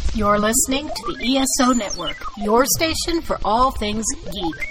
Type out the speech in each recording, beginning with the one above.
You're listening to the ESO Network, your station for all things geek.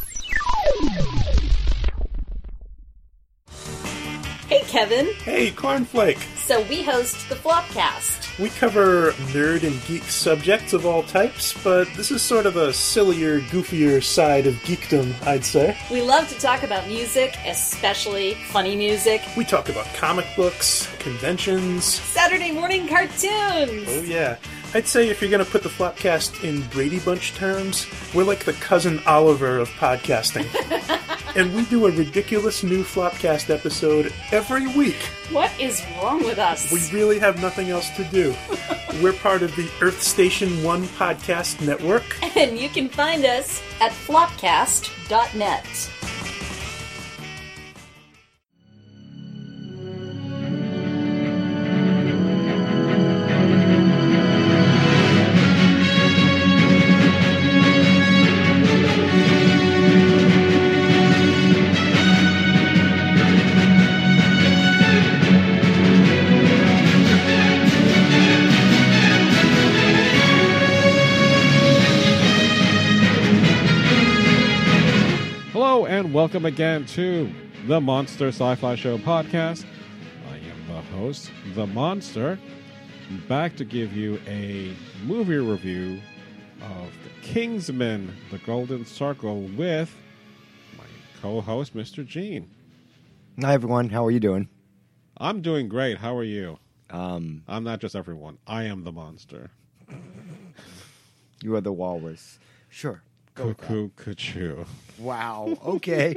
Hey, Kevin. Hey, Cornflake. So we host the Flopcast. We cover nerd and geek subjects of all types, but this is sort of a sillier, goofier side of geekdom, I'd say. We love to talk about music, especially funny music. We talk about comic books, conventions. Saturday morning cartoons. Oh, yeah. I'd say if you're going to put the Flopcast in Brady Bunch terms, we're like the cousin Oliver of podcasting. And we do a ridiculous new Flopcast episode every week. What is wrong with us? We really have nothing else to do. We're part of the Earth Station 1 podcast network. And you can find us at flopcast.net. Welcome again to the Monster Sci-Fi Show podcast. I am the host, The Monster, back to give you a movie review of The Kingsman, The Golden Circle with my co-host, Mr. Gene. Hi, everyone. How are you doing? I'm doing great. How are you? I'm not just everyone. I am the monster. You are the walrus. Sure. Cuckoo, cuckoo. Wow. Okay.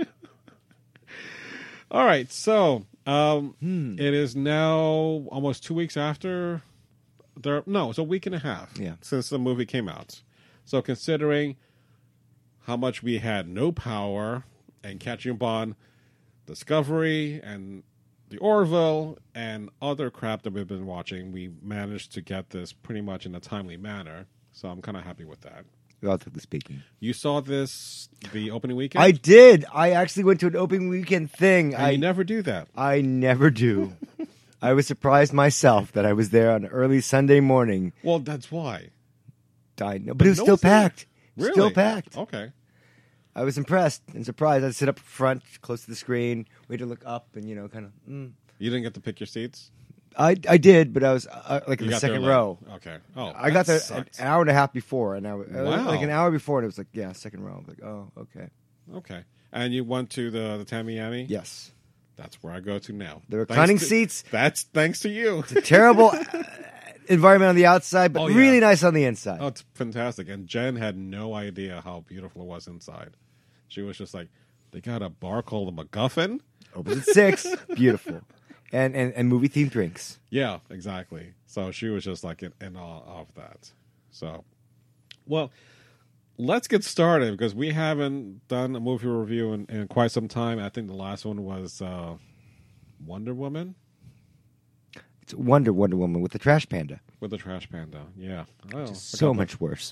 All right. So it is now almost 2 weeks after. No, it's a week and a half since the movie came out. So considering how much we had no power and catching up on Discovery and the Orville and other crap that we've been watching, we managed to get this pretty much in a timely manner. So I'm kind of happy with that. Relatively speaking. You saw this the opening weekend? I did. I actually went to an opening weekend thing. You never do that. I never do. I was surprised myself that I was there on early Sunday morning. Well, that's why. I know, but it was still packed. Really? Still packed. Okay. I was impressed and surprised. I'd sit up front, close to the screen, wait to look up, and kind of. You didn't get to pick your seats? I did, but I was like in the second row. Okay. Oh, I got there an hour and a half before, and like an hour before, and it was like, second row. I was like, oh, okay. Okay. And you went to the Tamiami? Yes. That's where I go to now. The reclining seats. That's thanks to you. It's a terrible environment on the outside, but really nice on the inside. Oh, it's fantastic. And Jen had no idea how beautiful it was inside. She was just like, they got a bar called the MacGuffin? Opens at 6. Beautiful. And movie-themed drinks. Yeah, exactly. So she was just like in awe of that. So, well, let's get started because we haven't done a movie review in quite some time. I think the last one was Wonder Woman. It's Wonder Woman with the trash panda. With the trash panda, yeah. Oh, so much worse.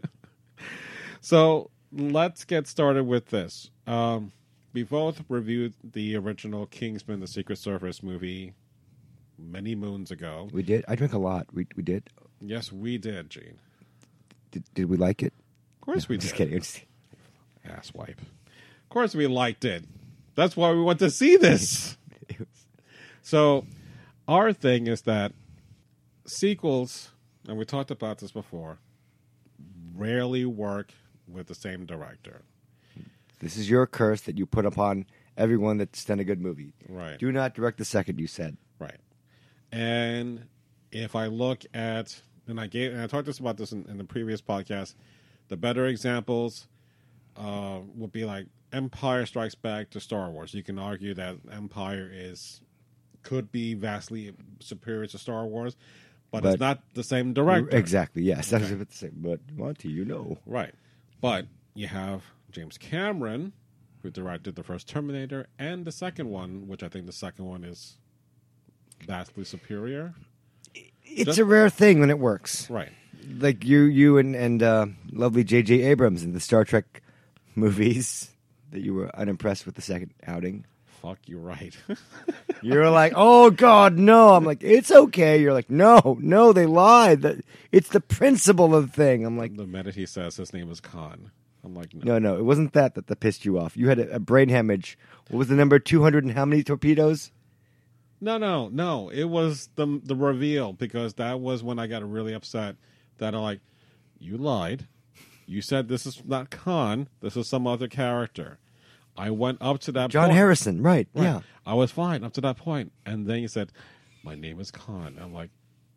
So let's get started with this. We both reviewed the original Kingsman: The Secret Service movie many moons ago. We did. I drink a lot. We did. Yes, we did, Gene. Did we like it? Of course we did. Just kidding. Asswipe. Of course we liked it. That's why we went to see this. So our thing is that sequels, and we talked about this before, rarely work with the same director. This is your curse that you put upon everyone that's done a good movie. Right. Do not direct the second, you said. Right. And if I look at, and I talked about this in the previous podcast, the better examples would be like Empire Strikes Back to Star Wars. You can argue that Empire could be vastly superior to Star Wars, but it's not the same director. Exactly, yes. Okay. I was about to say, but Monty, Right. But you have James Cameron, who directed the first Terminator, and the second one, which I think the second one is vastly superior. It's a rare thing when it works. Right. Like you and lovely J.J. Abrams in the Star Trek movies that you were unimpressed with the second outing. fuck, you're right. You're like, oh, God, no. I'm like, it's okay. You're like, no, they lied. It's the principle of the thing. I'm like... The minute he says his name is Khan, I'm like, No, it wasn't that pissed you off. You had a brain hemorrhage. What was the number? 200 and how many torpedoes? No. It was the reveal, because that was when I got really upset that I'm like, you lied. You said this is not Khan. This is some other character. I went up to that John point. Harrison, right, yeah. I was fine up to that point. And then you said, my name is Khan. I'm like,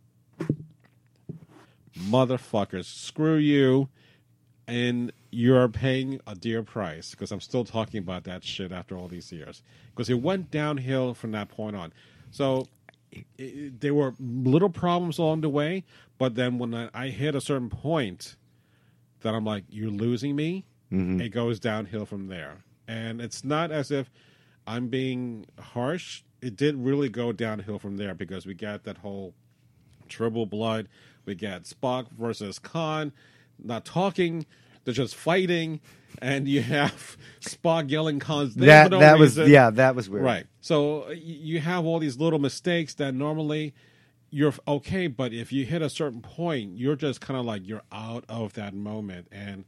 motherfuckers, screw you. And you're paying a dear price, because I'm still talking about that shit after all these years. Because it went downhill from that point on. So there were little problems along the way, but then when I hit a certain point that I'm like, you're losing me, it goes downhill from there. And it's not as if I'm being harsh. It did really go downhill from there, because we got that whole triple blood. We got Spock versus Khan, not talking, they're just fighting, and you have Spock yelling Khan's name for no reason. That was weird. Right. So you have all these little mistakes that normally you're okay, but if you hit a certain point, you're just kind of like, you're out of that moment, and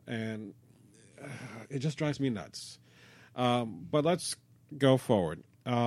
it just drives me nuts. But let's go forward.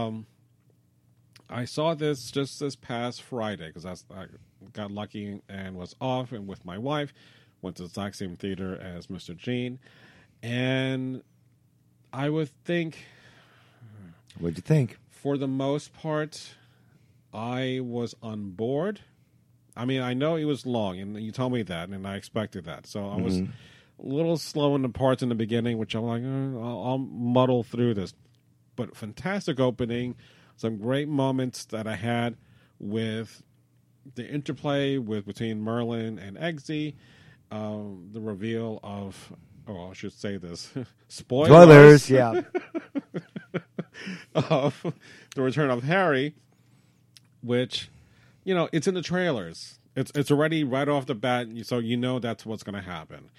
I saw this just this past Friday, because I got lucky and was off and with my wife. Went to the exact same theater as Mr. Gene. And I would think... What'd you think? For the most part, I was on board. I mean, I know it was long, and you told me that, and I expected that. So I was a little slow in the parts in the beginning, which I'm like, I'll muddle through this. But fantastic opening. Some great moments that I had with the interplay between Merlin and Eggsy. The reveal of, I should say this, spoilers, yeah, of the return of Harry, which, it's in the trailers. It's already right off the bat, so you know that's what's going to happen.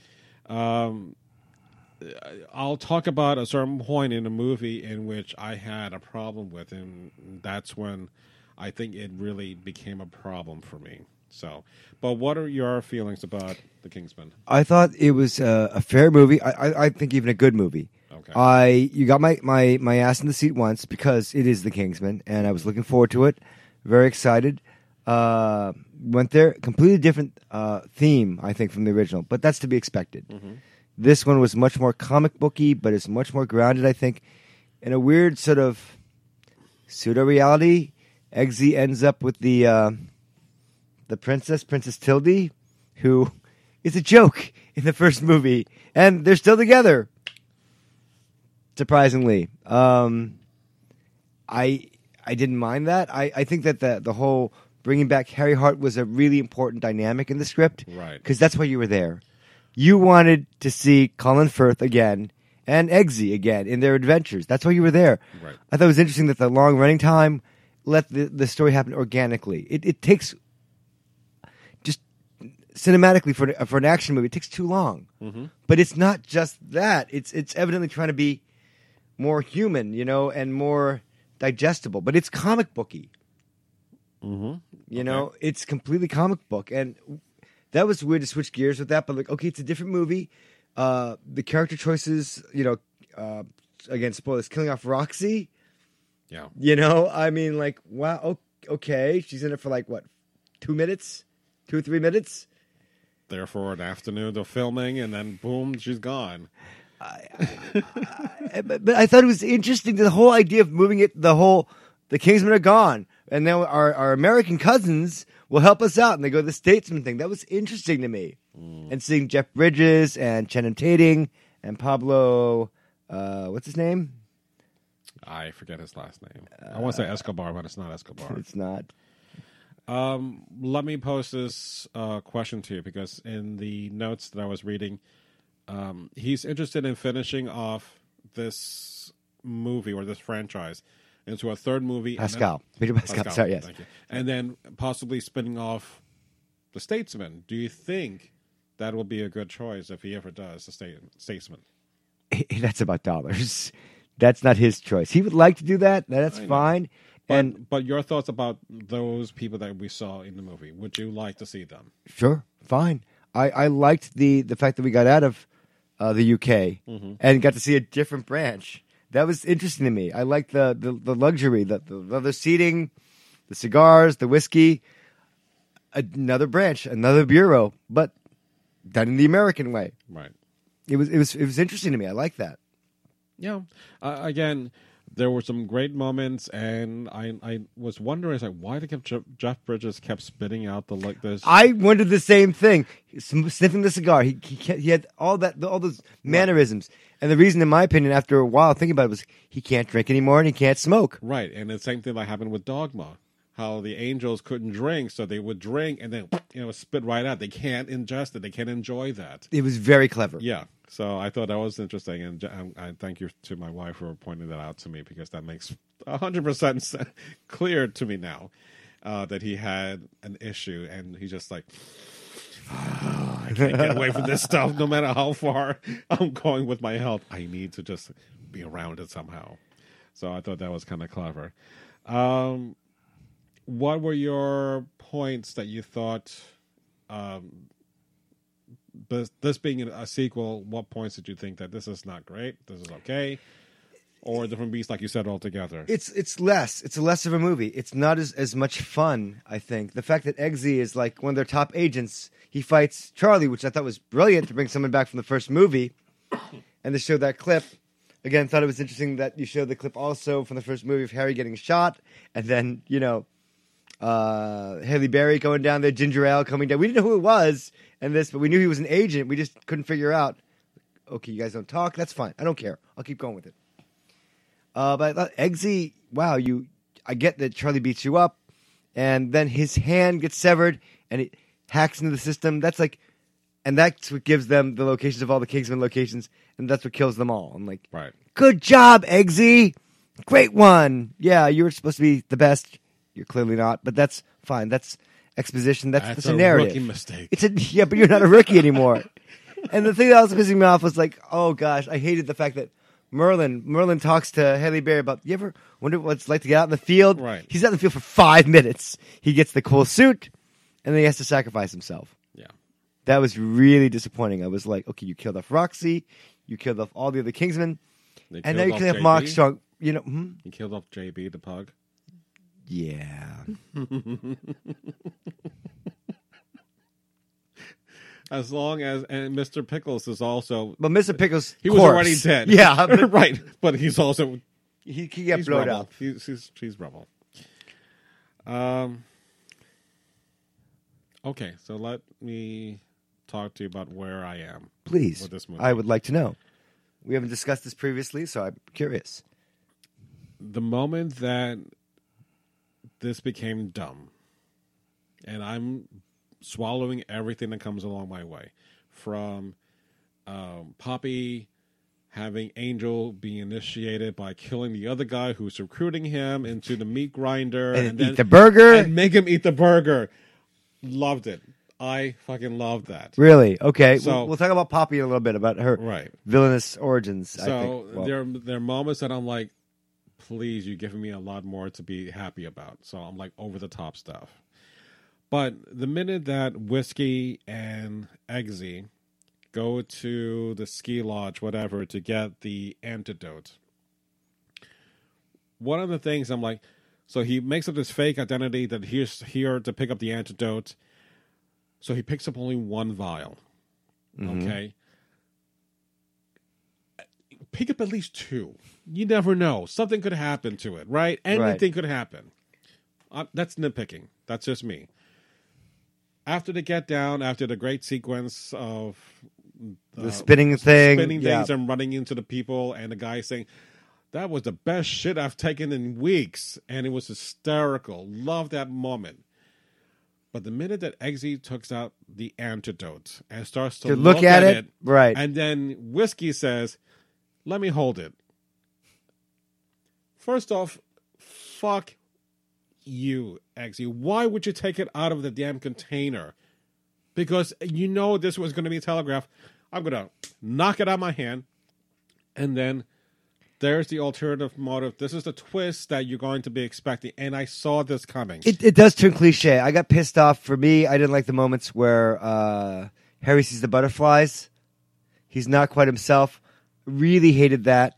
I'll talk about a certain point in the movie in which I had a problem with, and that's when I think it really became a problem for me. So, but what are your feelings about The Kingsman? I thought it was a fair movie. I think even a good movie. Okay. You got my ass in the seat once, because it is The Kingsman, and I was looking forward to it. Very excited. Went there, completely different theme, I think, from the original, but that's to be expected. Mm-hmm. This one was much more comic booky, but it's much more grounded, I think, in a weird sort of pseudo-reality. Eggsy ends up with the Princess Tildy, who is a joke in the first movie, and they're still together. Surprisingly, I didn't mind that. I think that the whole bringing back Harry Hart was a really important dynamic in the script, right? Because that's why you were there. You wanted to see Colin Firth again and Eggsy again in their adventures. That's why you were there. Right. I thought it was interesting that the long running time let the story happen organically. It takes, just cinematically for an action movie, it takes too long. Mm-hmm. But it's not just that. It's evidently trying to be more human, and more digestible. But it's comic booky. Mm-hmm. You know, it's completely comic book. And that was weird to switch gears with that. But okay, it's a different movie. The character choices, again, spoilers, killing off Roxy. Yeah. I mean, like, wow, okay. She's in it for 2 minutes? 2 or 3 minutes? There for an afternoon of filming, and then boom, she's gone. But I thought it was interesting, the whole idea of moving it, the Kingsmen are gone. And now our American cousins will help us out. And they go to the Statesman thing. That was interesting to me. And seeing Jeff Bridges and Channing Tatum and Pablo, what's his name? I forget his last name. I want to say Escobar, but it's not Escobar. It's not. Let me pose this question to you, because in the notes that I was reading, he's interested in finishing off this movie or this franchise into a third movie. Peter Pascal. Sorry, yes. Thank you. And then possibly spinning off The Statesman. Do you think that will be a good choice if he ever does The Statesman? That's about dollars. That's not his choice. He would like to do that. That's fine. But your thoughts about those people that we saw in the movie? Would you like to see them? Sure, fine. I liked the fact that we got out of the UK and got to see a different branch. That was interesting to me. I liked the luxury, the leather seating, the cigars, the whiskey. Another branch, another bureau, but done in the American way. Right. It was interesting to me. I like that. Yeah. Again, there were some great moments, and I was wondering, why Jeff Bridges kept spitting out this. I wondered the same thing. Sniffing the cigar, he had all those mannerisms, and the reason, in my opinion, after a while thinking about it, was he can't drink anymore and he can't smoke. Right, and the same thing that happened with Dogma. How the angels couldn't drink, so they would drink and then spit right out. They can't ingest it. They can't enjoy that. It was very clever. Yeah. So I thought that was interesting, and I thank you to my wife for pointing that out to me, because that makes 100% clear to me now that he had an issue, and he's just like, I can't get away from this stuff. No matter how far I'm going with my health, I need to just be around it somehow. So I thought that was kind of clever. What were your points that you thought, this being a sequel, what points did you think that this is not great, this is okay, or a different beast, like you said, altogether? It's less of a movie. It's not as much fun, I think. The fact that Eggsy is like one of their top agents, he fights Charlie, which I thought was brilliant to bring someone back from the first movie, and to show that clip. Again, thought it was interesting that you showed the clip also from the first movie of Harry getting shot, and then, Haley Berry going down there, ginger ale coming down. We didn't know who it was, but we knew he was an agent. We just couldn't figure out. Okay, you guys don't talk. That's fine. I don't care. I'll keep going with it. But I thought Eggsy, wow, I get that Charlie beats you up, and then his hand gets severed, and it hacks into the system. That's what gives them the locations of all the Kingsman locations, and that's what kills them all. I'm like, right. Good job, Eggsy. Great one. Yeah, you were supposed to be the best. You're clearly not, but that's fine. That's exposition. That's the narrative. That's a rookie mistake. Yeah, but you're not a rookie anymore. And the thing that was pissing me off was like, oh gosh, I hated the fact that Merlin talks to Haley Berry about, you ever wonder what it's like to get out in the field? Right. He's out in the field for 5 minutes. He gets the cool suit, and then he has to sacrifice himself. Yeah. That was really disappointing. I was like, okay, you killed off Roxy, you killed off all the other Kingsmen, and now you kill off Mark Strong. You killed off JB the pug. Yeah. As long as, and Mr. Pickles is also, but Mr. Pickles, he was already dead. Yeah, right. But he's also he got blown up. He's rebel. Okay, so let me talk to you about where I am. Please, with this movie. I would like to know. We haven't discussed this previously, so I'm curious. The moment that this became dumb, and I'm swallowing everything that comes along my way, from Poppy having Angel be initiated by killing the other guy who's recruiting him into the meat grinder, and then eat the burger, and make him eat the burger. Loved it. I fucking loved that. Really? Okay. So, we'll talk about Poppy in a little bit, about her villainous origins. So I think. Well, there are moments that I'm like, please, you're giving me a lot more to be happy about. So I'm like over the top stuff. But the minute that Whiskey and Eggsy go to the ski lodge, whatever, to get the antidote, one of the things I'm like, so he makes up this fake identity that he's here to pick up the antidote. So he picks up only one vial. Mm-hmm. Okay? Pick up at least two. You never know. Something could happen to it, right? Anything could happen. That's nitpicking. That's just me. After they get down, after the great sequence of the spinning thing, things and running into the people, and the guy saying, that was the best shit I've taken in weeks, and it was hysterical. Love that moment. But the minute that Eggsy takes out the antidote and starts to look at it, right, and then Whiskey says, let me hold it. First off, fuck you, Eggsy. Why would you take it out of the damn container? Because you know this was going to be telegraphed. I'm going to knock it out of my hand and then there's the alternative motive. This is the twist that you're going to be expecting, and I saw this coming. It does turn cliche. I got pissed off. For me, I didn't like the moments where Harry sees the butterflies. He's not quite himself. Really hated that,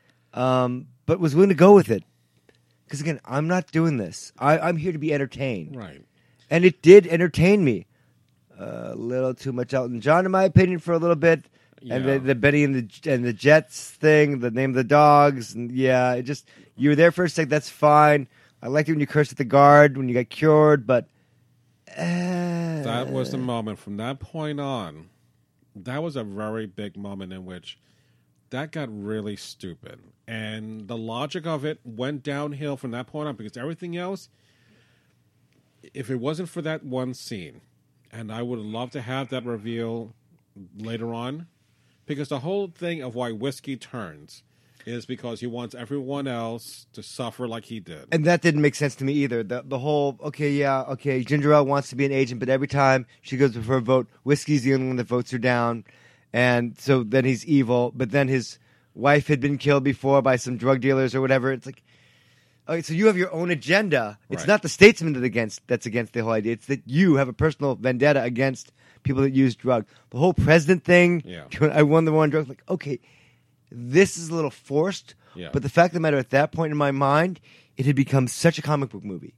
but was willing to go with it. Because again, I'm not doing this. I'm here to be entertained. Right. And it did entertain me. A little too much Elton John, in my opinion, for a little bit. Yeah. And the Benny and the Jets thing, the name of the dogs. And yeah, it just, you were there for a sec, that's fine. I liked it when you cursed at the guard, when you got cured, but... That was the moment. From that point on, that was a very big moment in which that got really stupid. And the logic of it went downhill from that point on, because everything else, if it wasn't for that one scene, and I would love to have that reveal later on, because the whole thing of why Whiskey turns is because he wants everyone else to suffer like he did. And that didn't make sense to me either. The whole, Ginger Ale wants to be an agent, but every time she goes for a vote, Whiskey's the only one that votes her down. And so then he's evil, but then his wife had been killed before by some drug dealers or whatever. It's like, okay, so you have your own agenda. It's not the statesman that's against the whole idea. It's that you have a personal vendetta against people that use drugs. The whole president thing, I won the war on drugs. Like, okay, this is a little forced, but the fact of the matter, at that point in my mind, it had become such a comic book movie.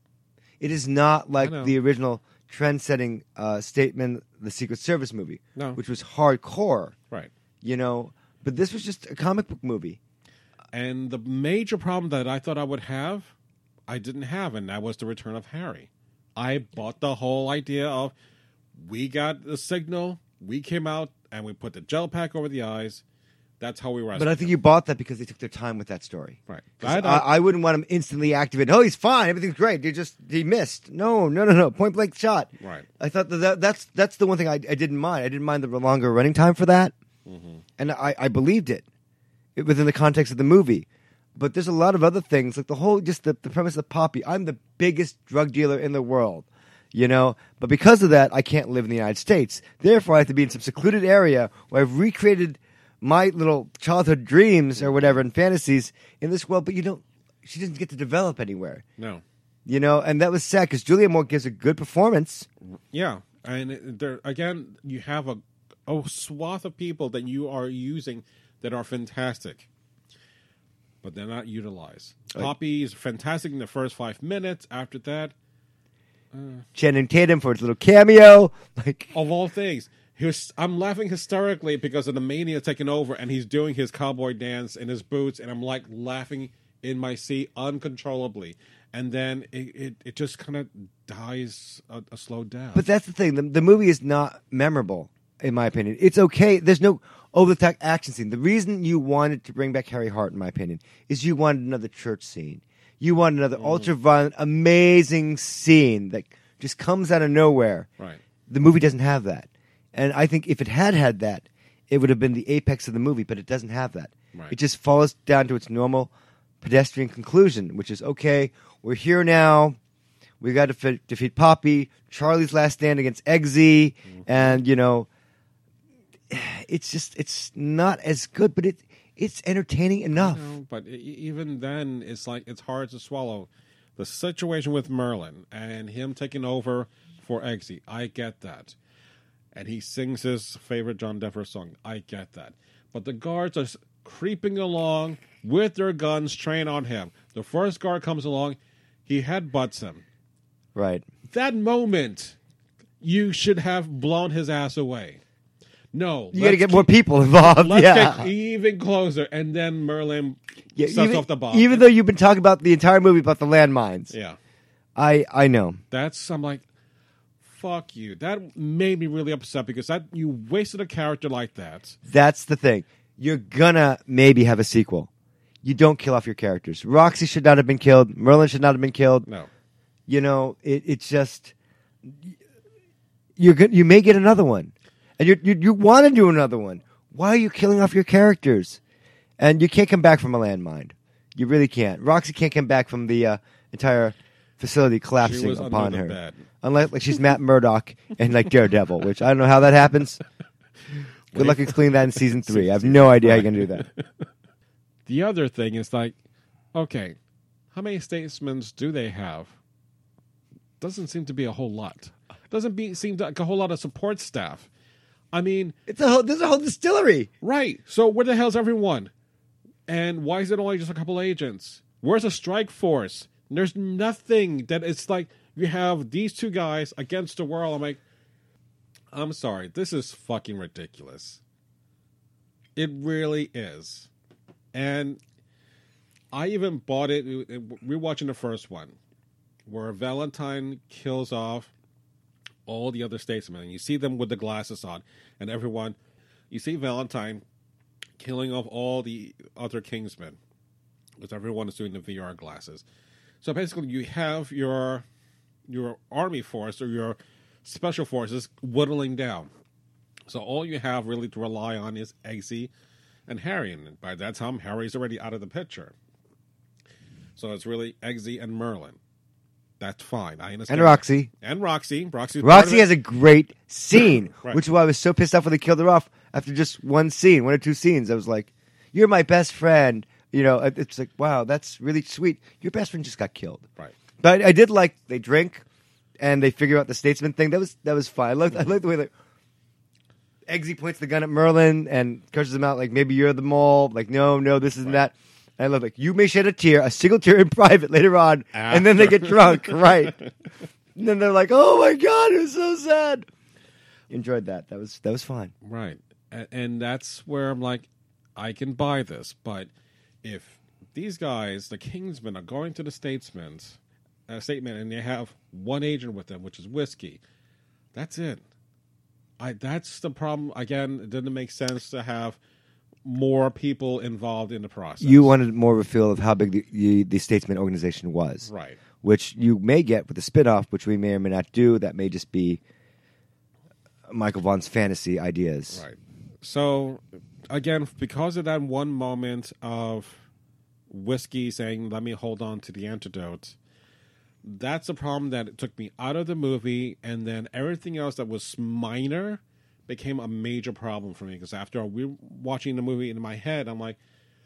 It is not like the original trend-setting statement, the Secret Service movie, which was hardcore. Right. You know, but this was just a comic book movie. And the major problem that I thought I would have, I didn't have, and that was the return of Harry. I bought the whole idea of, we got the signal, we came out, and we put the gel pack over the eyes. That's how we rescued But I think you bought that because they took their time with that story. Right. I wouldn't want him instantly activated. Oh, he's fine. Everything's great. He missed. No. Point blank shot. Right. I thought that's the one thing I didn't mind. I didn't mind the longer running time for that. Mm-hmm. And I believed it within the context of the movie. But there's a lot of other things, like the whole, just the premise of Poppy. I'm the biggest drug dealer in the world, you know? But because of that, I can't live in the United States. Therefore, I have to be in some secluded area where I've recreated my little childhood dreams or whatever and fantasies in this world, but she doesn't get to develop anywhere. No. You know, and that was sad because Julianne Moore gives a good performance. Yeah. And there, again, you have a swath of people that you are using that are fantastic, but they're not utilized. Poppy is fantastic in the first 5 minutes. After that, Channing Tatum for his little cameo. Of all things. I'm laughing hysterically because of the mania taking over, and he's doing his cowboy dance in his boots, and I'm like laughing in my seat uncontrollably. And then it just kind of dies a slow death. But that's the thing. The movie is not memorable, in my opinion. It's okay. There's no over-the-top action scene. The reason you wanted to bring back Harry Hart, in my opinion, is you wanted another church scene. You wanted another ultra-violent, amazing scene that just comes out of nowhere. Right. The movie doesn't have that. And I think if it had that, it would have been the apex of the movie, but it doesn't have that. Right. It just falls down to its normal pedestrian conclusion, which is, okay, we're here now. We got to defeat Poppy, Charlie's last stand against Eggsy, and, you know, it's not as good, but it's entertaining enough. But even then, it's like it's hard to swallow. The situation with Merlin and him taking over for Eggsy, I get that. And he sings his favorite John Denver song. I get that. But the guards are creeping along with their guns trained on him. The first guard comes along. He headbutts him. Right. That moment, you should have blown his ass away. No. You got to get more people involved. Let's get even closer. And then Merlin sets off the bomb. Even though you've been talking about the entire movie about the landmines. Yeah. I know. I'm like, fuck you. That made me really upset because you wasted a character like that. That's the thing. You're gonna maybe have a sequel. You don't kill off your characters. Roxy should not have been killed. Merlin should not have been killed. No. You know, it's just you may get another one, and you want to do another one. Why are you killing off your characters? And you can't come back from a landmine. You really can't. Roxy can't come back from the entire facility collapsing upon her. Bed. Unless she's Matt Murdock and Daredevil, which I don't know how that happens. Good luck explaining that in season 3. I have no idea how you're going to do that. The other thing is like, okay, how many statesmen do they have? Doesn't seem to be a whole lot. Seem like a whole lot of support staff. I mean, there's a whole distillery. Right. So where the hell's everyone? And why is it only just a couple agents? Where's the strike force? There's nothing that it's like you have these two guys against the world. I'm like, I'm sorry. This is fucking ridiculous. It really is. And I even bought it. We're watching the first one where Valentine kills off all the other statesmen. And you see them with the glasses on. And everyone, you see Valentine killing off all the other Kingsmen. Because everyone is doing the VR glasses. So basically you have your army force or your special forces whittling down. So all you have really to rely on is Eggsy and Harry. And by that time, Harry's already out of the picture. So it's really Eggsy and Merlin. That's fine. I understand. And Roxy. And Roxy. Roxy has a great scene, right. Which is why I was so pissed off when they killed her off after just one or two scenes. I was like, you're my best friend. You know, it's like, wow, that's really sweet. Your best friend just got killed. Right. But I did like they drink and they figure out the statesman thing. That was fine. I like the way like Eggsy points the gun at Merlin and curses him out like, maybe you're the mole. Like, no, this isn't that. And I love like, you may shed a single tear in private later on, and then they get drunk, right? And then they're like, oh my God, it was so sad. Enjoyed that. That was fine. Right. And that's where I'm like, I can buy this, but if these guys, the Kingsmen, are going to the statement, and they have one agent with them, which is whiskey, that's it. That's the problem. Again, it didn't make sense to have more people involved in the process. You wanted more of a feel of how big the Statesman organization was. Right. Which you may get with the spinoff, which we may or may not do. That may just be Michael Vaughn's fantasy ideas. Right. So, again, because of that one moment of whiskey saying, let me hold on to the antidote, that's a problem that it took me out of the movie, and then everything else that was minor became a major problem for me, because after we were watching the movie in my head, I'm like,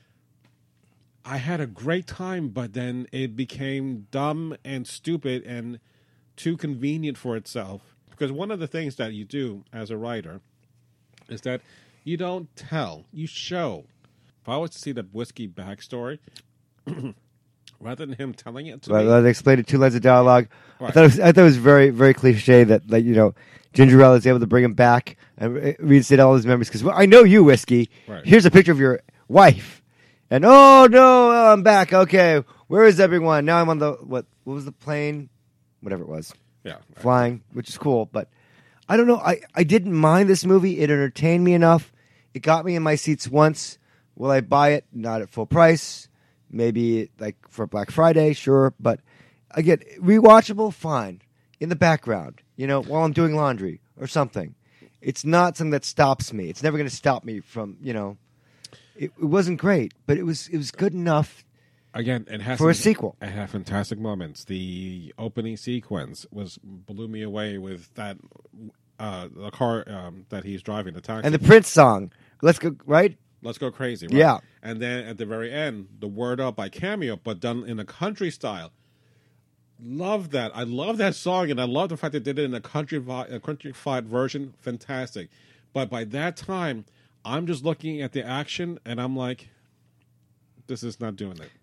I had a great time, but then it became dumb and stupid and too convenient for itself. Because one of the things that you do as a writer is that you don't tell, you show. If I was to see the whiskey backstory, rather than him telling it to me. They explained it 2 lines of dialogue. Right. I thought it was very, very cliche that, like, you know, Gingerella is able to bring him back and reinstate all his memories. Because, well, I know you, Whiskey. Right. Here's a picture of your wife. And, oh, no, I'm back. Okay, where is everyone? Now I'm on the, what was the plane? Whatever it was. Yeah. Flying, which is cool. But I don't know. I didn't mind this movie. It entertained me enough. It got me in my seats once. Will I buy it? Not at full price. Maybe like for Black Friday, sure. But again, rewatchable, fine. In the background, you know, while I'm doing laundry or something. It's not something that stops me. It's never going to stop me from, you know. It wasn't great, but it was good enough. Again, it has for a sequel. It had fantastic moments. The opening sequence blew me away with that the car that he's driving, the taxi, and the Prince song. Let's go, right? Let's Go Crazy. Right? Yeah. And then at the very end, the Word Up by Cameo, but done in a country style. Love that. I love that song, and I love the fact they did it in a countrified version. Fantastic. But by that time, I'm just looking at the action, and I'm like, this is not doing it.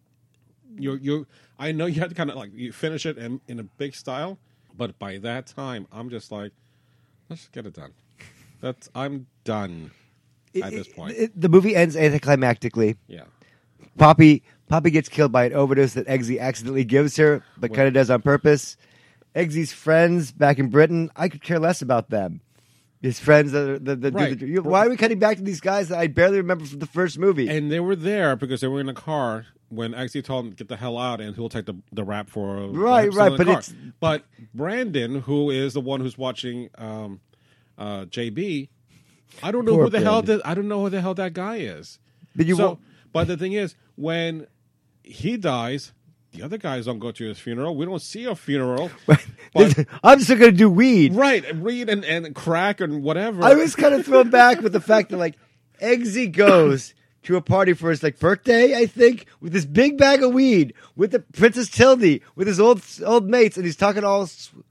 I know you have to kind of like you finish it in a big style, but by that time, I'm just like, let's just get it done. I'm done at this point. The movie ends anticlimactically. Yeah. Poppy gets killed by an overdose that Eggsy accidentally gives her, but kind of does on purpose. Eggsy's friends back in Britain, I could care less about them. His friends that why are we cutting back to these guys that I barely remember from the first movie? And they were there because they were in a car when Eggsy told him to get the hell out and he'll take the rap for right. But Brandon, who is the one who's watching JB, I don't know who the hell that guy is. But the thing is, when he dies, the other guys don't go to his funeral. We don't see a funeral. But, I'm still going to do weed. Right, weed and crack and whatever. I was kind of thrown back with the fact that, like, Eggsy goes to a party for his birthday, I think, with this big bag of weed, with the Princess Tildy, with his old mates, and he's talking all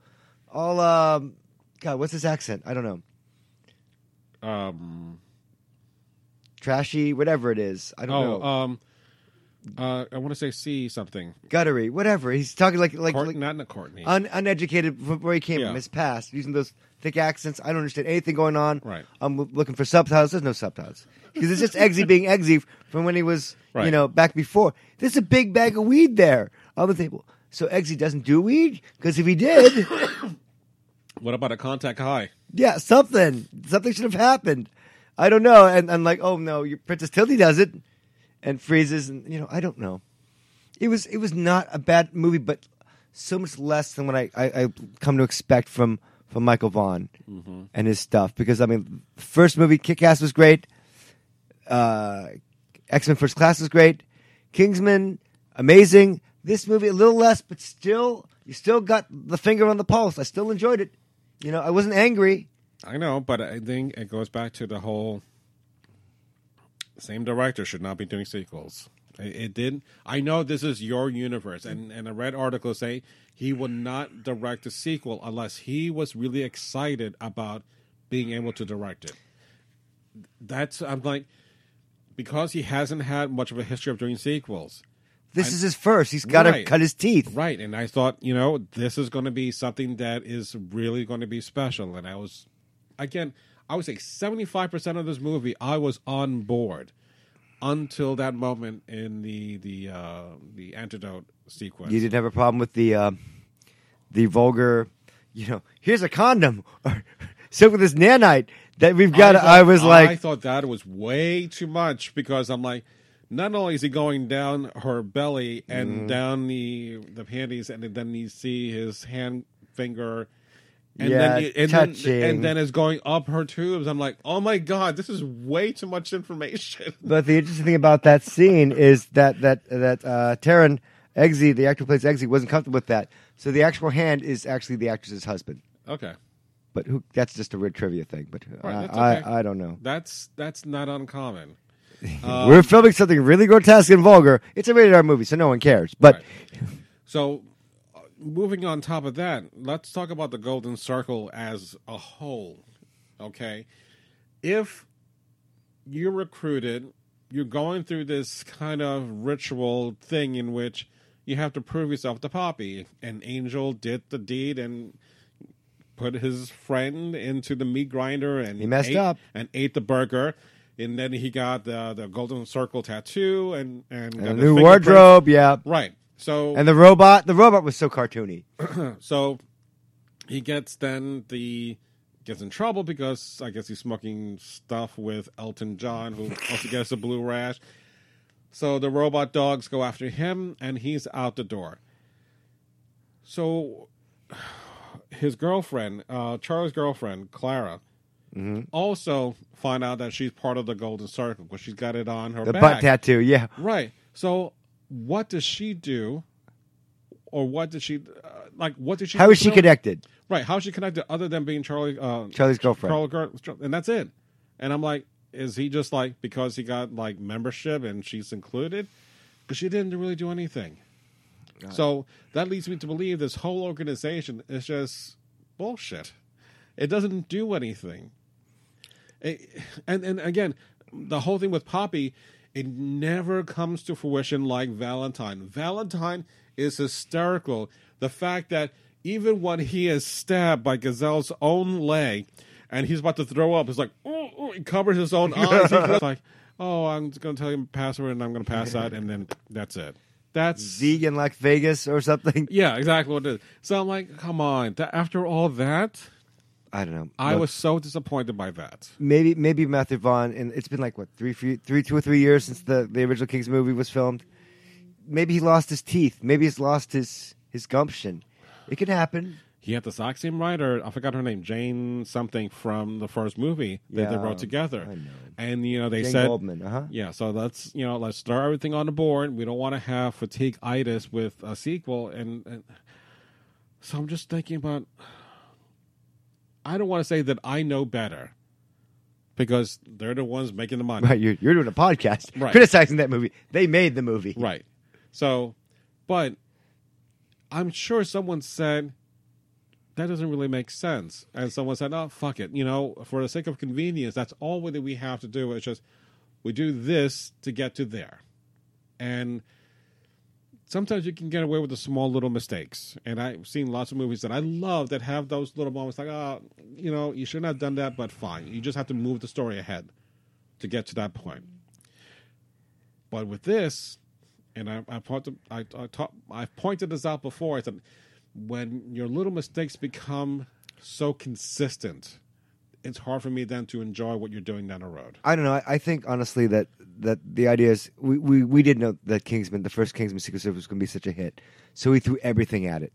God, what's his accent? I don't know. Trashy, whatever it is. I don't know. I want to say C something. Guttery, whatever. He's talking like not a Courtney. Uneducated from where he came from, his past, using those thick accents. I don't understand anything going on. Right. I'm looking for subtitles. There's no subtitles. Because it's just Eggsy being Eggsy from when he was, back before. There's a big bag of weed there on the table. So Eggsy doesn't do weed? Because if he did... What about a contact high? Yeah, something. Something should have happened. I don't know. And I'm like, oh no, your Princess Tildy does it. And freezes, and I don't know. It was not a bad movie, but so much less than what I come to expect from Michael Vaughn and his stuff. Because the first movie, Kick-Ass, was great. X-Men First Class was great. Kingsman, amazing. This movie a little less, but still, you still got the finger on the pulse. I still enjoyed it. I wasn't angry. I know, but I think it goes back to the whole. Same director should not be doing sequels. It didn't. I know this is your universe, and I read articles say he would not direct a sequel unless he was really excited about being able to direct it. I'm like, because he hasn't had much of a history of doing sequels. This is his first. He's got to cut his teeth. Right, and I thought, this is going to be something that is really going to be special. And I was, again... I would say 75% of this movie, I was on board until that moment in the antidote sequence. You didn't have a problem with the vulgar, here's a condom, or so with this nanite that we've got. I thought that was way too much because I'm like, not only is he going down her belly and down the panties, and then you see his hand finger. And then it's going up her tubes. I'm like, oh my God, this is way too much information. But the interesting thing about that scene is that Taron Eggsy, the actor who plays Eggsy, wasn't comfortable with that. So the actual hand is actually the actress's husband. Okay. But that's just a weird trivia thing. But right, okay. I don't know. That's not uncommon. We're filming something really grotesque and vulgar. It's a rated R movie, so no one cares. But right. So. Moving on top of that, let's talk about the Golden Circle as a whole, okay? If you're recruited, you're going through this kind of ritual thing in which you have to prove yourself to Poppy. And Angel did the deed and put his friend into the meat grinder and he messed up and ate the burger. And then he got the Golden Circle tattoo and a new wardrobe, yeah. Right. So and the robot was so cartoony. So he gets in trouble because I guess he's smoking stuff with Elton John, who also gets a blue rash. So the robot dogs go after him, and he's out the door. So his girlfriend, Charlie's girlfriend, Clara, also find out that she's part of the Golden Circle because she's got it on her back. The butt tattoo, yeah. Right. So what does she do? Or what did she what did she? How is she connected? Right, how is she connected other than being Charlie's girlfriend? And that's it. And I'm like, is he just because he got membership and she's included? Because she didn't really do anything. So that leads me to believe this whole organization is just bullshit. It doesn't do anything. And again, the whole thing with Poppy, it never comes to fruition like Valentine. Valentine is hysterical. The fact that even when he is stabbed by Gazelle's own leg and he's about to throw up, it's like, he covers his own eyes. He's like, I'm just going to tell you my password and I'm going to pass out, and then that's it. That's vegan like Vegas or something. Yeah, exactly what it is. So I'm like, come on. After all that, I don't know. I was so disappointed by that. Maybe Matthew Vaughn, and it's been 2 or 3 years since the original Kings movie was filmed. Maybe he lost his teeth. Maybe he's lost his gumption. It could happen. He had the exact same writer, I forgot her name, Jane something from the first movie that they wrote together. I know. And they Jane said, Goldman, yeah. So let's throw everything on the board. We don't want to have fatigue-itis with a sequel, and so I'm just thinking about. I don't want to say that I know better, because they're the ones making the money. Right, you're doing a podcast Right. criticizing that movie. They made the movie. Right. So, but I'm sure someone said, that doesn't really make sense. And someone said, oh, fuck it. For the sake of convenience, that's all that we have to do. It's just, we do this to get to there. And sometimes you can get away with the small little mistakes. And I've seen lots of movies that I love that have those little moments like, you shouldn't have done that, but fine. You just have to move the story ahead to get to that point. But with this, and I've pointed this out before, is that when your little mistakes become so consistent, it's hard for me then to enjoy what you're doing down the road. I don't know. I think honestly that the idea is we did know that Kingsman, the first Kingsman Secret Service, was going to be such a hit, so we threw everything at it.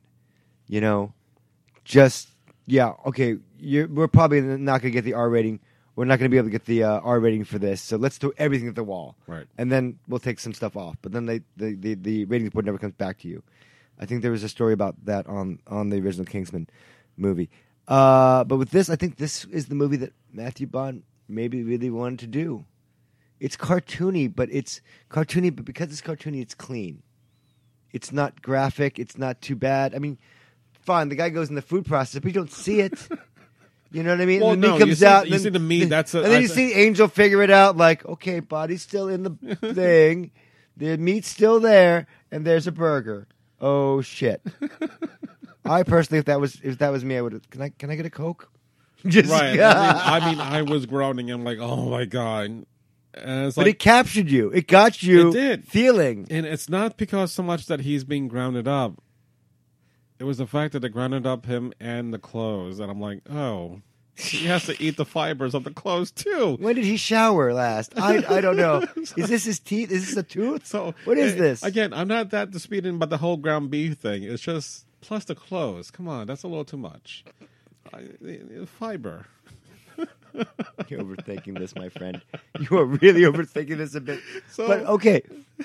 Okay, we're probably not going to get the R rating. We're not going to be able to get the R rating for this, so let's throw everything at the wall, right? And then we'll take some stuff off. But then the ratings board never comes back to you. I think there was a story about that on the original Kingsman movie. But with this, I think this is the movie that Matthew Bond maybe really wanted to do. It's cartoony, but because it's cartoony, it's clean. It's not graphic. It's not too bad. I mean, fine, the guy goes in the food processor, but you don't see it. You know what I mean? Well, and the no, meat comes out. You see the meat. And then you see Angel figure it out. Like, okay, body's still in the thing. The meat's still there, and there's a burger. Oh shit! I personally, if that was me, I would. Can I get a Coke? Just, right. I was groaning. I'm like, oh my god. And it's but it captured you. It got you. It did. Feeling. And it's not because so much that he's being grounded up. It was the fact that they grounded up him and the clothes, and I'm like, oh, he has to eat the fibers of the clothes too. When did he shower last? I don't know. Is this his teeth? Is this a tooth? So what is this? Again, I'm not that disputing about the whole ground beef thing. It's just plus the clothes. Come on, that's a little too much. Fiber. You're overthinking this, my friend. You are really overthinking this a bit. But okay.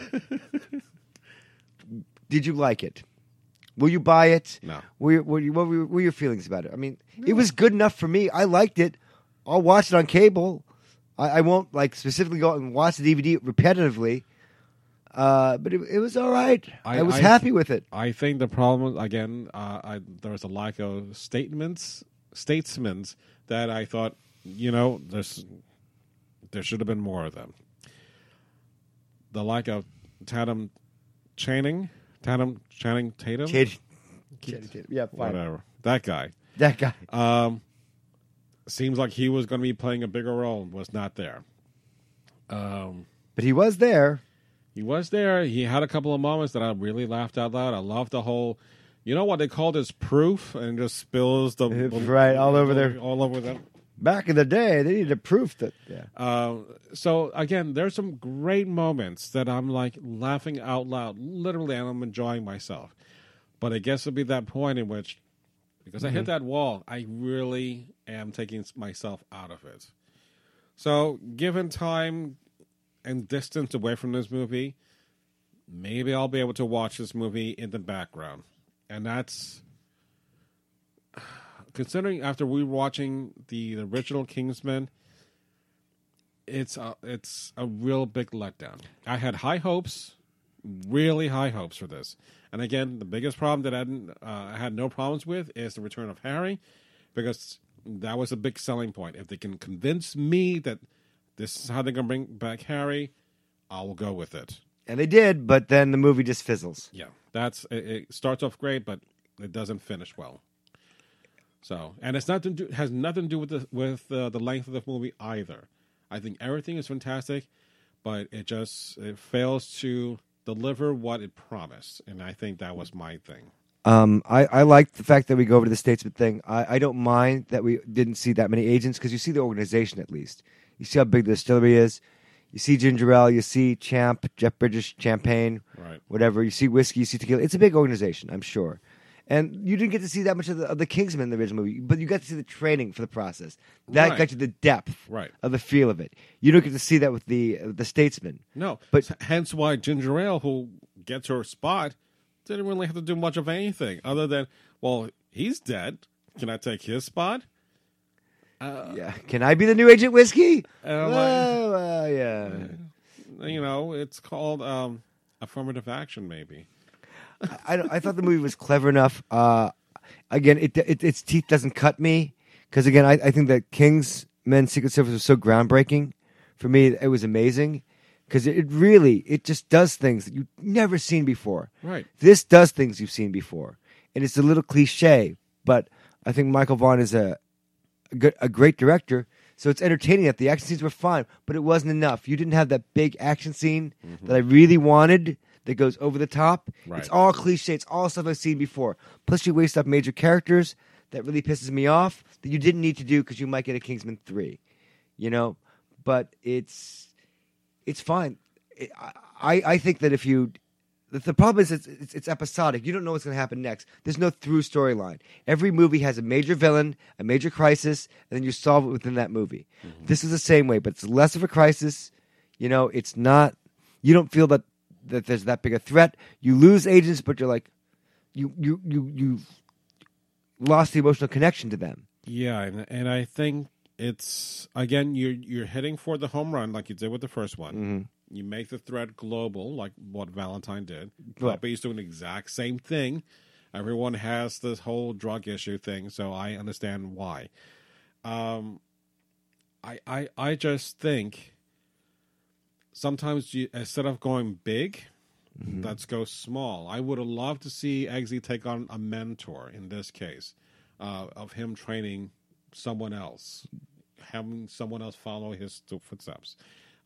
Did you like it? Will you buy it? No. What were your feelings about it? I mean, It was good enough for me. I liked it. I'll watch it on cable. I won't specifically go out and watch the DVD repetitively. But it was all right. I was happy with it. I think the problem, again, there was a lack of statesmen that I thought, there should have been more of them. The lack of Channing Tatum. Yeah, fine. Whatever. That guy. Seems like he was going to be playing a bigger role. Was not there. But he was there. He was there. He had a couple of moments that I really laughed out loud. I loved the whole, what they called his proof, and just spills the right all over there, all over them. Back in the day, they needed proof that. Yeah. So again, there's some great moments that I'm like laughing out loud, literally, and I'm enjoying myself. But I guess it'll be that point in which, because I hit that wall, I really am taking myself out of it. So, given time and distance away from this movie, maybe I'll be able to watch this movie in the background. And that's, considering after rewatching the original Kingsman, it's a real big letdown. I had high hopes, really high hopes for this. And again, the biggest problem that I had no problems with is the return of Harry, because that was a big selling point. If they can convince me that this is how they're going to bring back Harry, I will go with it. And they did, but then the movie just fizzles. Yeah, it starts off great, but it doesn't finish well. So, and has nothing to do with the length of the movie either. I think everything is fantastic, but it fails to deliver what it promised, and I think that was my thing. I like the fact that we go over to the statesman thing. I don't mind that we didn't see that many agents, because you see the organization at least. You see how big the distillery is. You see ginger ale. You see Champ, Jeff Bridges, champagne, right? Whatever. You see whiskey. You see tequila. It's a big organization, I'm sure. And you didn't get to see that much of the Kingsman in the original movie, but you got to see the training for the process. That got you the depth of the feel of it. You don't get to see that with the statesman. No, but hence why ginger ale, who gets her spot, didn't really have to do much of anything other than, well, he's dead. Can I take his spot? Yeah. Can I be the new Agent Whiskey? Yeah. It's called affirmative action, maybe. I thought the movie was clever enough. Again, its teeth doesn't cut me because again, I think that Kingsman Secret Service was so groundbreaking. For me, it was amazing because it just does things that you've never seen before. Right. This does things you've seen before, and it's a little cliche, but I think Michael Vaughn is a great director. So it's entertaining that the action scenes were fine, but it wasn't enough. You didn't have that big action scene that I really wanted that goes over the top. Right. It's all cliche. It's all stuff I've seen before. Plus, you waste up major characters. That really pisses me off that you didn't need to do because you might get a Kingsman 3. But it's fine. I think that the problem is it's episodic. You don't know what's going to happen next. There's no through storyline. Every movie has a major villain, a major crisis, and then you solve it within that movie. Mm-hmm. This is the same way, but it's less of a crisis. It's not. You don't feel that there's that big a threat. You lose agents, but you're like, you lost the emotional connection to them. Yeah, and I think it's again you're hitting for the home run like you did with the first one. Mm-hmm. You make the threat global, like what Valentine did. Right. Puppy's doing the exact same thing. Everyone has this whole drug issue thing, so I understand why. I just think sometimes instead of going big, let's go small. I would have loved to see Eggsy take on a mentor in this case, of him training someone else, having someone else follow his footsteps.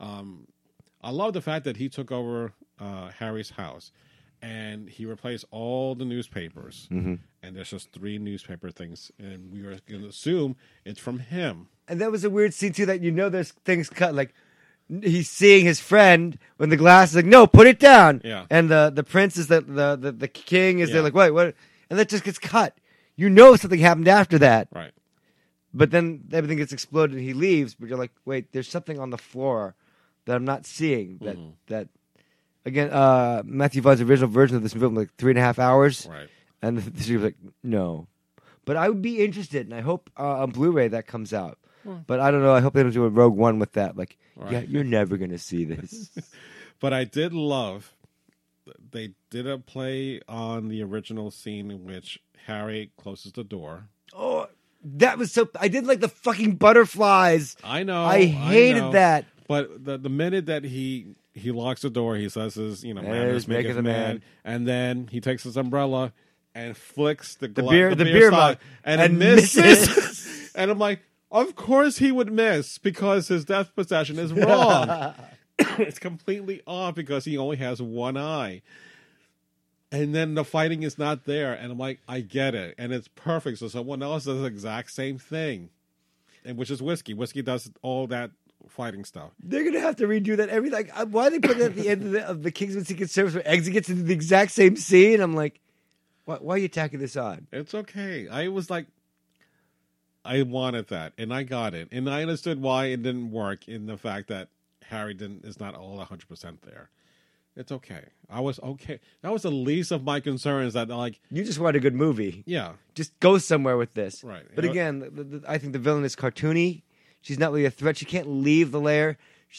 I love the fact that he took over Harry's house and he replaced all the newspapers. Mm-hmm. And there's just 3 newspaper things, and we are going to assume it's from him. And that was a weird scene too. That there's things cut like. He's seeing his friend when the glass is like, no, put it down. Yeah. And the prince is the king is there like, wait, what? And that just gets cut. Something happened after that. Right. But then everything gets exploded and he leaves, but you're like, wait, there's something on the floor that I'm not seeing. That again, Matthew Vaughn's original version of this film was like 3.5 hours. Right. And the studio was like, no. But I would be interested, and I hope on Blu-ray that comes out. But I don't know. I hope they don't do a Rogue One with that. Like, yeah, you're never going to see this. But I did love, they did a play on the original scene in which Harry closes the door. Oh, that was so... I did like the fucking butterflies. I know. I hated that. But the minute that he locks the door, he says his, manners maketh a man. And then he takes his umbrella and flicks the beer mug and it misses. And I'm like, of course he would miss because his depth perception is wrong. It's completely off because he only has one eye. And then the fighting is not there. And I'm like, I get it. And it's perfect. So someone else does the exact same thing. And which is Whiskey. Whiskey does all that fighting stuff. They're going to have to redo that every... Like, why are they putting it at the end of the Kingsman Secret Service where Eggsy gets into the exact same scene? I'm like, why are you tacking this on? It's okay. I was like, I wanted that, and I got it. And I understood why it didn't work in the fact that Harry is not all 100% there. It's okay. I was okay. That was the least of my concerns. That like you just want a good movie. Yeah, just go somewhere with this. Right. But again, I think the villain is cartoony. She's not really a threat. She can't leave the lair.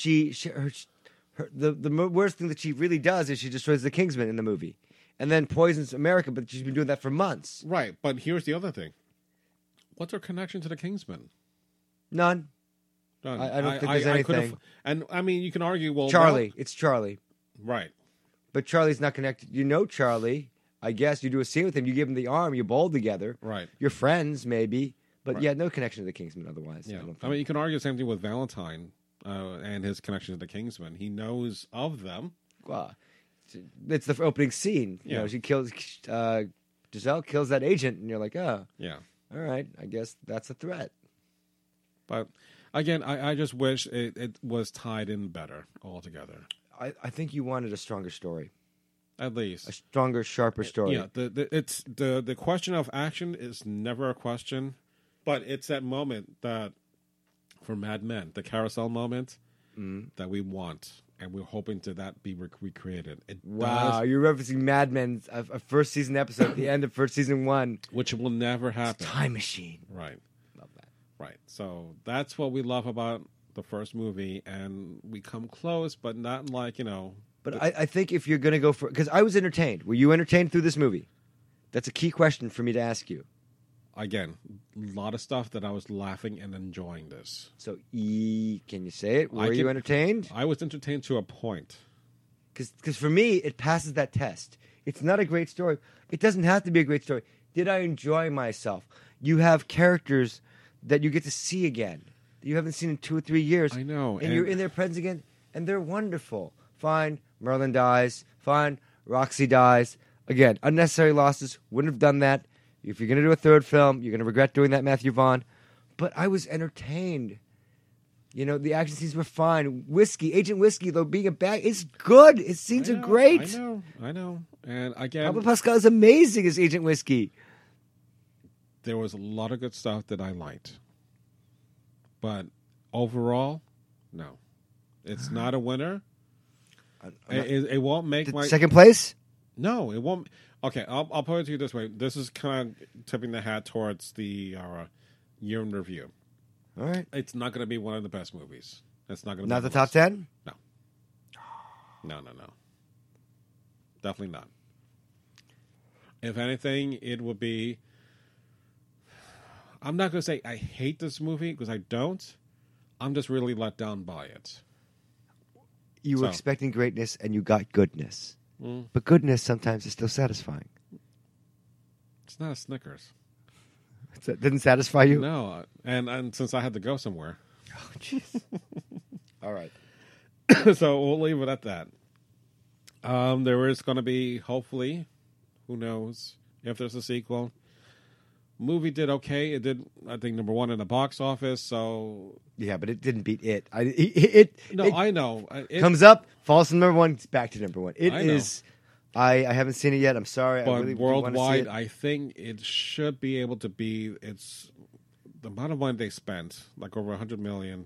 The worst thing that she really does is she destroys the Kingsman in the movie, and then poisons America. But she's been doing that for months. Right. But here's the other thing. What's her connection to the Kingsman? None. I don't think there's anything. And I mean, you can argue, well, Charlie. It's Charlie. Right. But Charlie's not connected. Charlie. I guess you do a scene with him. You give him the arm. You bowl together. Right. You're friends, maybe. But yeah, no connection to the Kingsman otherwise. Yeah. I mean, you can argue the same thing with Valentine and his connection to the Kingsman. He knows of them. Well, it's the opening scene. Yeah. She kills... Giselle kills that agent, and you're like, oh. Yeah. All right, I guess that's a threat. But again, I just wish it was tied in better altogether. I think you wanted a stronger story. At least. A stronger, sharper story. Yeah, the question of action is never a question, but it's that moment that, for Mad Men, the carousel moment that we want, and we're hoping to that be recreated. Wow, you're referencing Mad Men's a first season episode at the end of first season 1. Which will never happen. It's a time machine. Right. Love that. Right. Right. So that's what we love about the first movie, and we come close, but not like, But I think if you're going to go for... Because I was entertained. Were you entertained through this movie? That's a key question for me to ask you. Again, a lot of stuff that I was laughing and enjoying this. So, can you say it? Were you entertained? I was entertained to a point. Because for me, it passes that test. It's not a great story. It doesn't have to be a great story. Did I enjoy myself? You have characters that you get to see again that you haven't seen in 2 or 3 years. I know. And you're in their presence again, and they're wonderful. Fine, Merlin dies. Fine, Roxy dies. Again, unnecessary losses. Wouldn't have done that. If you're going to do a third film, you're going to regret doing that, Matthew Vaughn. But I was entertained. The action scenes were fine. Agent Whiskey, though, being a bad, it's good. His scenes are great. I know. And again, Pablo Pascal is amazing as Agent Whiskey. There was a lot of good stuff that I liked. But overall, no. It's not a winner. It won't make my... Second place? No, it won't. Okay, I'll put it to you this way. This is kind of tipping the hat towards the year in review. All right. It's not going to be one of the best movies. It's not going to be not the top 10? No. No. Definitely not. If anything, it would be... I'm not going to say I hate this movie, because I don't. I'm just really let down by it. You were expecting greatness, and you got goodness. But goodness sometimes is still satisfying. It's not a Snickers. That didn't satisfy you? No, and since I had to go somewhere. Oh, jeez. All right. So we'll leave it at that. There is going to be, hopefully, who knows, if there's a sequel. Movie did okay. It did, I think, number 1 in the box office. So yeah, but it didn't beat it. I know. It comes up, falls to number 1, it's back to number 1. It is. I haven't seen it yet. I'm sorry. But I really worldwide, I think it should be able to be. It's the amount of money they spent, like over $100 million,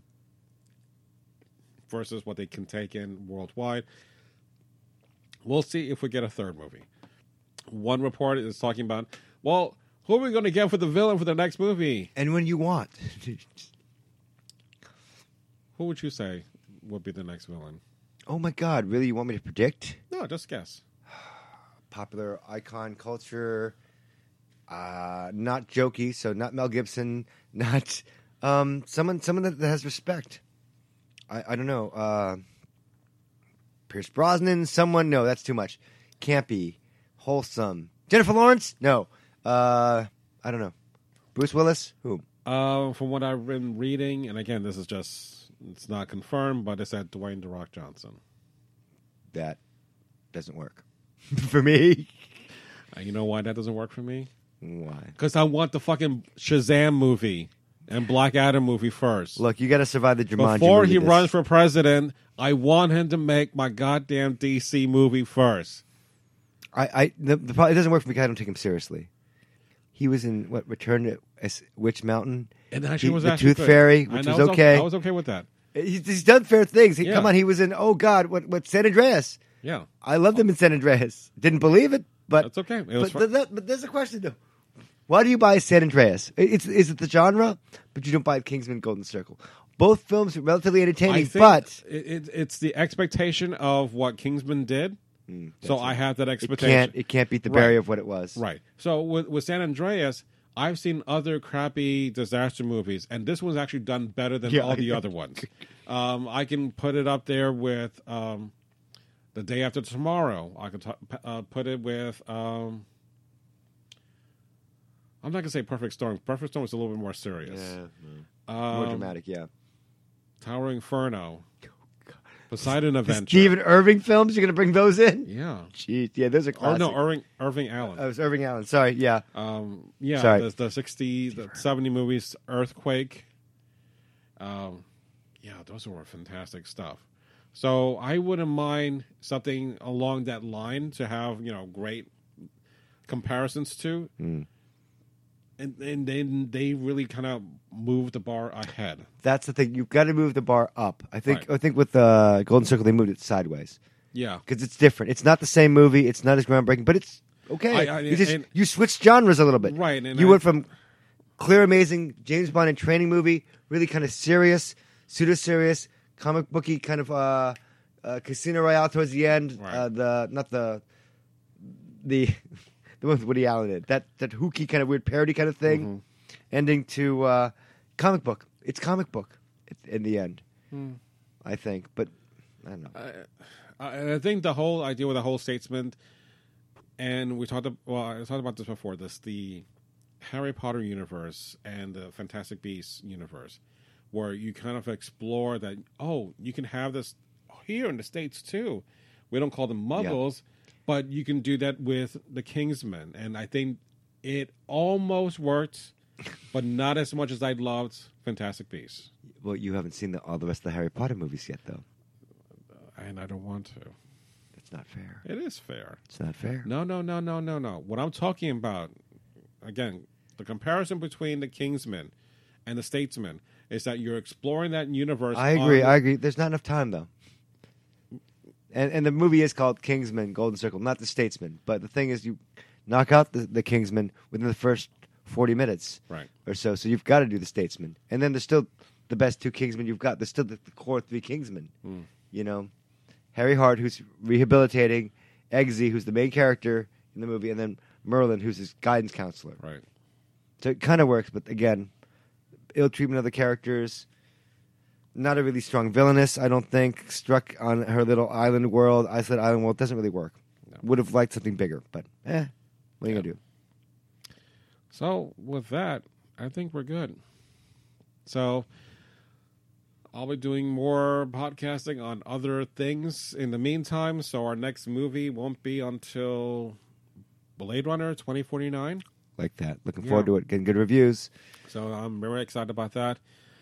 versus what they can take in worldwide. We'll see if we get a third movie. One report is talking about, well, who are we going to get for the villain for the next movie? And when you want. Who would you say would be the next villain? Oh, my God. Really? You want me to predict? No, just guess. Popular icon culture. Not jokey, so not Mel Gibson. Not someone that has respect. I don't know. Pierce Brosnan, someone. No, that's too much. Campy. Wholesome. Jennifer Lawrence? No. I don't know. Bruce Willis? Who? From what I've been reading, and again, this is just, it's not confirmed, but it said Dwayne "The Rock" Johnson. That doesn't work. For me. You know why that doesn't work for me? Why? Because I want the fucking Shazam movie and Black Adam movie first. Look, you got to survive the Jumanji before he movie runs for president. I want him to make my goddamn DC movie first. The problem, it doesn't work for me because I don't take him seriously. He was in Return to Witch Mountain, and actually was the actually Tooth Fairy, which was okay. I was okay with that. He's done fair things. Come on, he was in what San Andreas. Yeah, I loved him in San Andreas. Didn't believe it, but that's okay. But there's a question though. Why do you buy San Andreas? Is it the genre? But you don't buy Kingsman: Golden Circle. Both films are relatively entertaining, but it's the expectation of what Kingsman did. So I have that expectation. It can't beat the barrier of what it was. Right. So with San Andreas, I've seen other crappy disaster movies, and this one's actually done better than all the other ones. I can put it up there with The Day After Tomorrow. I could put it with... I'm not going to say Perfect Storm. Perfect Storm is a little bit more serious. Yeah. More dramatic, yeah. Tower Inferno. Poseidon Adventure. Stephen Irving films? You're going to bring those in? Yeah. Jeez, yeah, those are classic. Oh, no, Irving Allen. Oh, it was Irving Allen. Sorry, yeah. Yeah, sorry. The 60, the 70 movies, Earthquake. Yeah, those were fantastic stuff. So I wouldn't mind something along that line to have, great comparisons to. And then they really kind of move the bar ahead. That's the thing. You've got to move the bar up. I think with Golden Circle, they moved it sideways. Yeah. Because it's different. It's not the same movie. It's not as groundbreaking, but it's okay. You switched genres a little bit. Right. And you went from clear, amazing James Bond and training movie. Really kind of serious, pseudo-serious, comic booky kind of Casino Royale towards the end. Right. The one with Woody Allen in it. That hooky kind of weird parody kind of thing. Ending to comic book. It's comic book in the end, I think. But I don't know. I think the whole idea with the whole Statesman, and I talked about this before, the Harry Potter universe and the Fantastic Beasts universe, where you kind of explore that, you can have this here in the States too. We don't call them Muggles, but you can do that with the Kingsmen. And I think it almost worked, but not as much as I loved Fantastic Beasts. Well, you haven't seen all the rest of the Harry Potter movies yet, though. And I don't want to. That's not fair. It is fair. It's not fair. No. What I'm talking about, again, the comparison between the Kingsmen and the Statesmen is that you're exploring that universe. I agree. There's not enough time, though. And the movie is called Kingsman, Golden Circle, not the Statesman. But the thing is, you knock out the Kingsman within the first 40 minutes or so. So you've got to do the Statesman. And then there's still the best two Kingsmen you've got. There's still the core three Kingsmen. You know, Harry Hart, who's rehabilitating, Eggsy, who's the main character in the movie, and then Merlin, who's his guidance counselor. Right. So it kind of works, but again, ill treatment of the characters. Not a really strong villainess, I don't think. Struck on her little island world, isolated island world. Doesn't really work. No. Would have liked something bigger, but what are you going to do? So, with that, I think we're good. So, I'll be doing more podcasting on other things in the meantime. So, our next movie won't be until Blade Runner 2049. Like that. Looking forward to it. Getting good reviews. So, I'm very excited about that.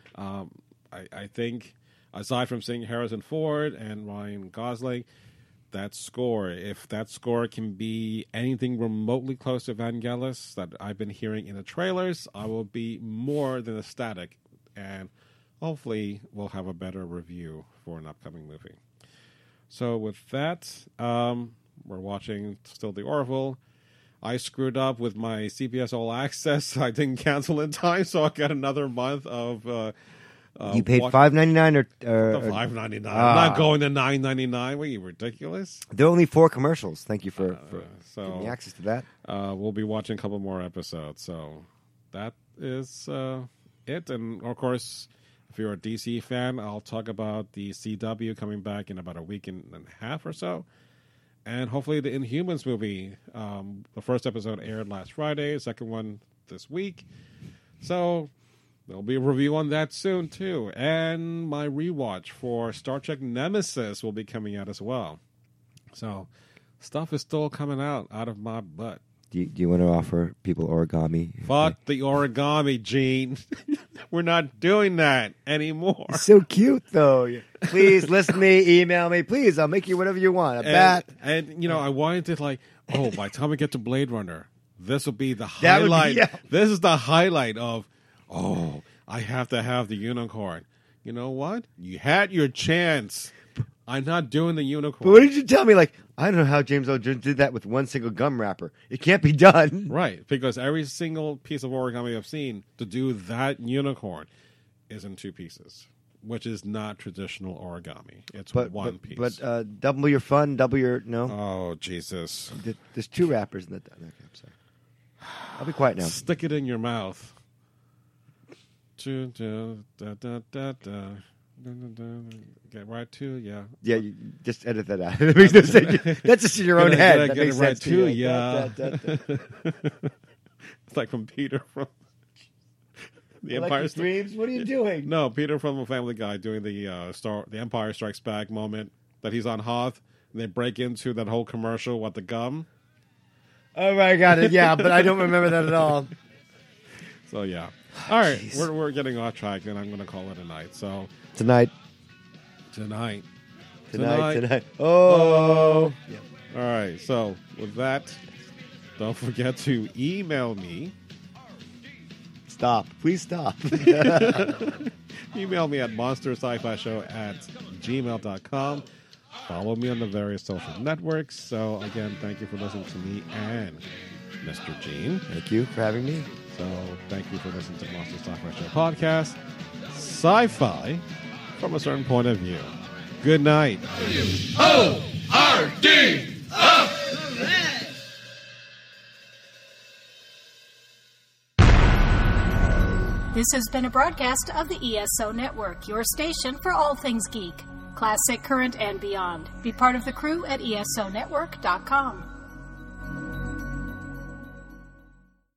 I think, aside from seeing Harrison Ford and Ryan Gosling, that score, if that score can be anything remotely close to Vangelis that I've been hearing in the trailers, I will be more than ecstatic. And hopefully we'll have a better review for an upcoming movie. So with that, we're watching still The Orville. I screwed up with my CBS All Access. I didn't cancel in time, so I got another month of... you paid $5.99 or $5.99. I'm not going to $9.99. What are you, ridiculous? There are only 4 commercials. Thank you for giving me access to that. We'll be watching a couple more episodes. So that is it. And of course, if you're a DC fan, I'll talk about the CW coming back in about a week and a half or so. And hopefully the Inhumans movie. The first episode aired last Friday. The second one this week. So... there'll be a review on that soon, too. And my rewatch for Star Trek Nemesis will be coming out as well. So, stuff is still coming out of my butt. Do you want to offer people origami? Fuck the origami, Gene. We're not doing that anymore. It's so cute, though. Please, listen to me, email me. Please, I'll make you whatever you want. A bat. And, I wanted to, by the time we get to Blade Runner, this will be the highlight. This is the highlight of... I have to have the unicorn. You know what? You had your chance. I'm not doing the unicorn. But what did you tell me? I don't know how James Earl Jones did that with one single gum wrapper. It can't be done. Right, because every single piece of origami I've seen to do that unicorn is in 2 pieces, which is not traditional origami. It's one piece. But double your fun, double your... No? Oh, Jesus. There's 2 wrappers in that. Okay, I'm sorry. I'll be quiet now. Stick it in your mouth. Get right to, yeah. Yeah, you just edit that out. That's just in your own head. That makes sense to you. Yeah. It's like from Peter from The Empire Dreams. What are you doing? No, Peter from Family Guy doing the Empire Strikes Back moment that he's on Hoth and they break into that whole commercial with the gum. Oh my God! Yeah, but I don't remember that at all. So yeah. All right, we're getting off track, and I'm going to call it a night. So tonight. Oh. Yeah. All right. So with that, don't forget to email me. Stop! Please stop. Email me at monstersci-fi@gmail.com. Follow me on the various social networks. So again, thank you for listening to me and Mr. Gene. Thank you for having me. So thank you for listening to Monster Sci-Fi Show podcast. Sci-fi from a certain point of view. Good night. O-R-D! Up! This has been a broadcast of the ESO Network, your station for all things geek, classic, current, and beyond. Be part of the crew at ESONetwork.com.